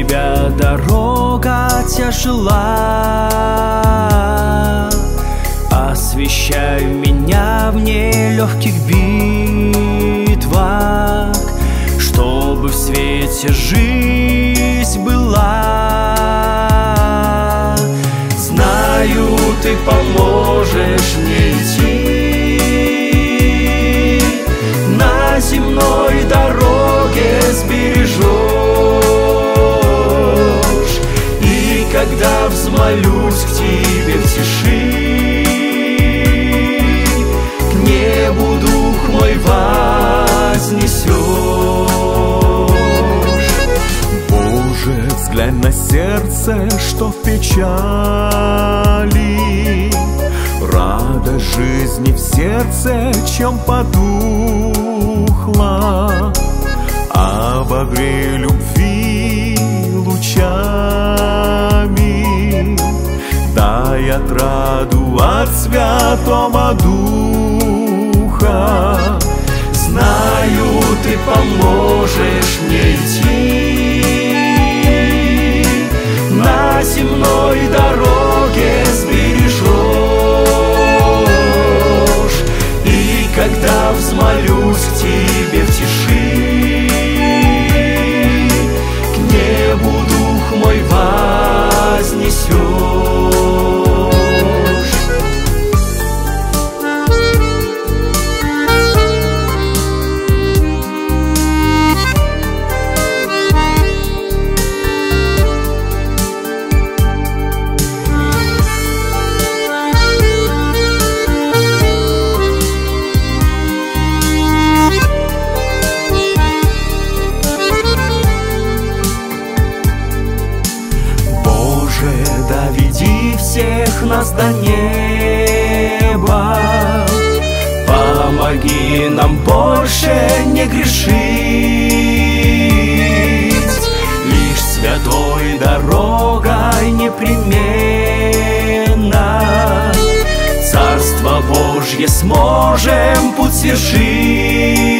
тебя дорога тяжела, освещай меня в нелегких битвах, чтобы в свете жизнь была. Знаю, ты поможешь мне идти, на земной дороге сбережешь. И когда взмолюсь к тебе в тиши, к небу дух мой вознесешь. Боже, взглянь на сердце, что в печали, радость жизни в сердце, чем потухла. Обогрей любви лучами, дай отраду от Святого Духа. Знаю, ты поможешь мне идти, на земной дороге сбережешь. И когда взмолюсь к тебе в тиши, к небу дух мой вознесешь. Доведи всех нас до неба, помоги нам больше не грешить, лишь святой дорогой непременно Царство Божье сможем путь свершить.